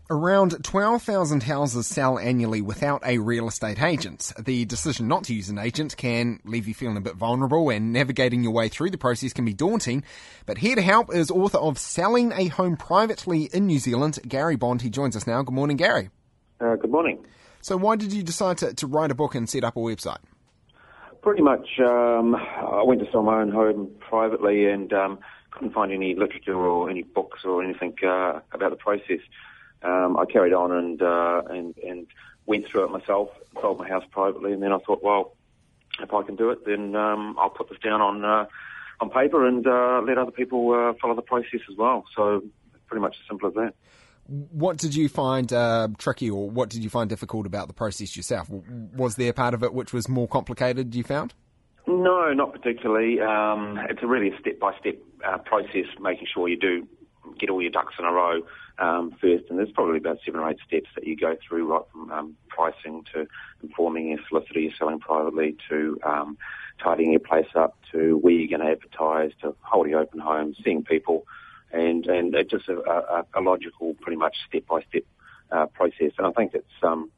Around 12,000 houses sell annually without a real estate agent. The decision not to use an agent can leave you feeling a bit vulnerable, and navigating your way through the process can be daunting. But here to help is author of Selling a Home Privately in New Zealand, Gary Bond. He joins us now. Good morning, Gary. Good morning. So why did you decide to write a book and set up a website? Pretty much, I went to sell my own home privately and couldn't find any literature or any books or anything about the process. I carried on and went through it myself, sold my house privately, and then I thought, well, if I can do it, then I'll put this down on paper and let other people follow the process as well. So pretty much as simple as that. What did you find tricky, or what did you find difficult about the process yourself? Was there part of it which was more complicated, you found? No, not particularly. It's really a step-by-step process, making sure you do get all your ducks in a row first, and there's probably about 7 or 8 steps that you go through, right from pricing to informing your solicitor you're selling privately, to tidying your place up, to where you're going to advertise, to holding open homes, seeing people, and it's just a logical, pretty much step-by-step process. And I think it's,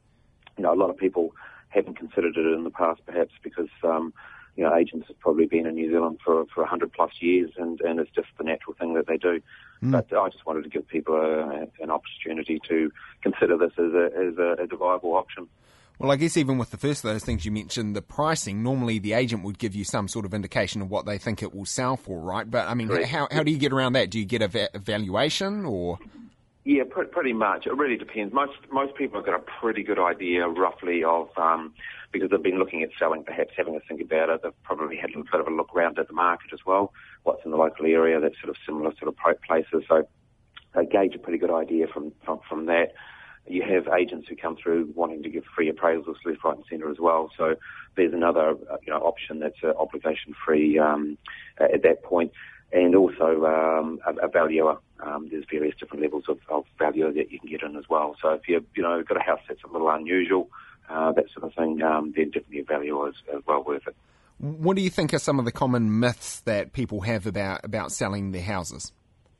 a lot of people haven't considered it in the past, perhaps because agents have probably been in New Zealand for 100 plus years, and it's just the natural thing that they do. But I just wanted to give people an opportunity to consider this as a viable option. Well, I guess even with the first of those things you mentioned, the pricing, normally the agent would give you some sort of indication of what they think it will sell for, right? But, I mean, how do you get around that? Do you get a valuation, or...? Yeah, pretty much. It really depends. Most people have got a pretty good idea, roughly, of because they've been looking at selling, perhaps having a think about it. They've probably had a bit of a look around at the market as well, what's in the local area, that's sort of similar sort of places. So they gauge a pretty good idea from that. You have agents who come through wanting to give free appraisals left, right and centre as well. So there's another option that's obligation-free at that point. And also a valuer. There's various different levels of valuer that you can get in as well. So if you've got a house that's a little unusual, that sort of thing, then definitely a valuer is well worth it. What do you think are some of the common myths that people have about selling their houses?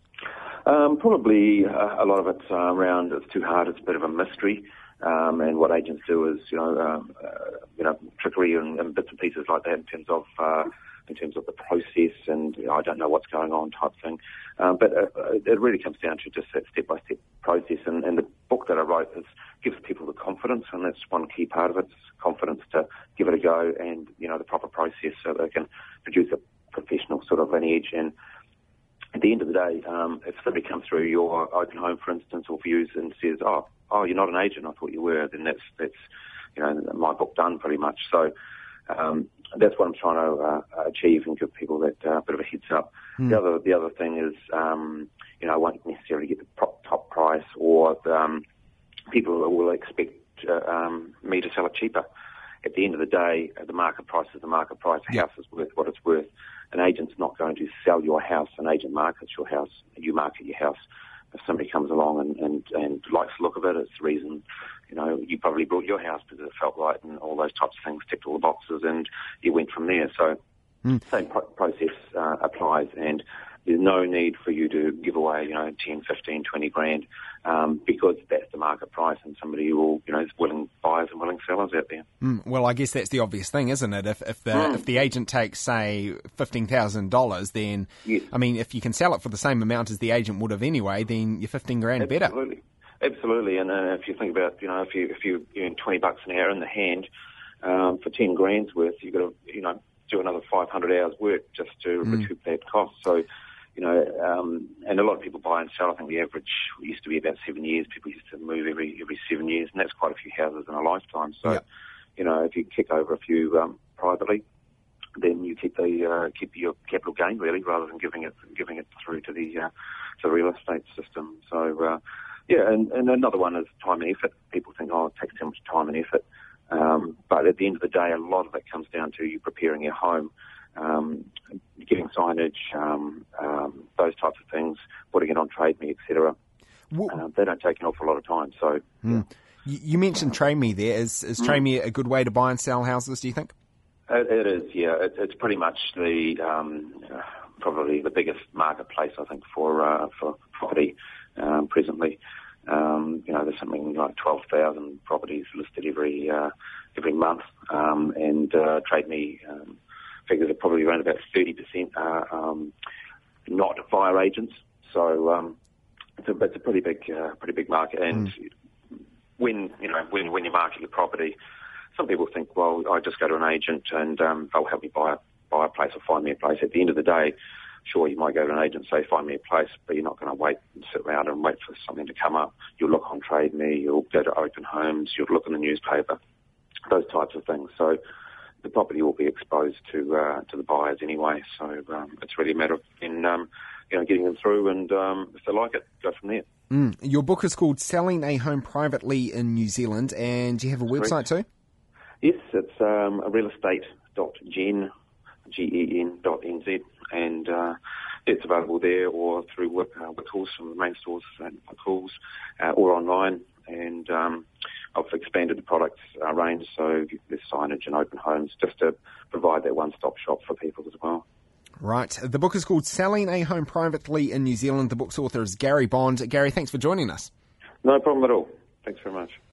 Probably a lot of it's around it's too hard, it's a bit of a mystery. And what agents do is, trickery and bits and pieces like that in terms of the process, and I don't know what's going on type thing. But it really comes down to just that step-by-step process. And the book that I wrote gives people the confidence, and that's one key part of it, confidence to give it a go and, the proper process so they can produce a professional sort of an edge. And at the end of the day, if somebody comes through your open home, for instance, or views and says, oh, you're not an agent, I thought you were, then that's my book done pretty much. So that's what I'm trying to achieve and give people that bit of a heads up. The other thing is, I won't necessarily get the top price, or people will expect me to sell it cheaper. At the end of the day, the market price is the market price. A house is worth what it's worth. An agent's not going to sell your house. An agent markets your house. You market your house. If somebody comes along and likes the look of it, it's the reason, you probably bought your house because it felt right and all those types of things, ticked all the boxes, and you went from there. So same process applies, and there's no need for you to give away, 10, 15, 20 grand, because that's the market price, and somebody will, is willing buyers and willing sellers out there. Well, I guess that's the obvious thing, isn't it? If the agent takes, say, $15,000, then, yes. I mean, if you can sell it for the same amount as the agent would have anyway, then you're 15 grand better. Absolutely. And if you think about, if you earn $20 an hour in the hand, for 10 grand's worth, you've got to, do another 500 hours work just to recoup that cost. So, and a lot of people buy and sell. I think the average used to be about 7 years. People used to move every 7 years, and that's quite a few houses in a lifetime. So, if you kick over a few privately, then you keep your capital gain really, rather than giving it through to the real estate system. So, and another one is time and effort. People think, it takes too much time and effort. But at the end of the day, a lot of it comes down to you preparing your home, getting signage, those types of things, putting it on Trade Me, etc. They don't take an awful lot of time. So, You mentioned Trade Me there. Is Trade Me a good way to buy and sell houses, do you think? It is, yeah. It's pretty much the probably the biggest marketplace, I think, for property presently. There's something like 12,000 properties listed every month, and Trade Me figures are probably around about 30% are not via agents. So it's a pretty big market. And when you market your property, some people think, well, I just go to an agent and they'll help me buy a place or find me a place. At the end of the day, sure, you might go to an agent and say, find me a place, but you're not going to wait and sit around and wait for something to come up. You'll look on Trade Me, you'll go to open homes, you'll look in the newspaper, those types of things. So the property will be exposed to the buyers anyway. So it's really a matter of getting them through, and if they like it, go from there. Your book is called Selling a Home Privately in New Zealand, and do you have a website too? Yes, it's realestate.gen, GEN.NZ, and it's available there or through Wickles, from the main stores and Wickles, or online. And I've expanded the product range, so there's signage and open homes, just to provide that one-stop shop for people as well. Right. The book is called Selling a Home Privately in New Zealand. The book's author is Gary Bond. Gary, thanks for joining us. No problem at all. Thanks very much.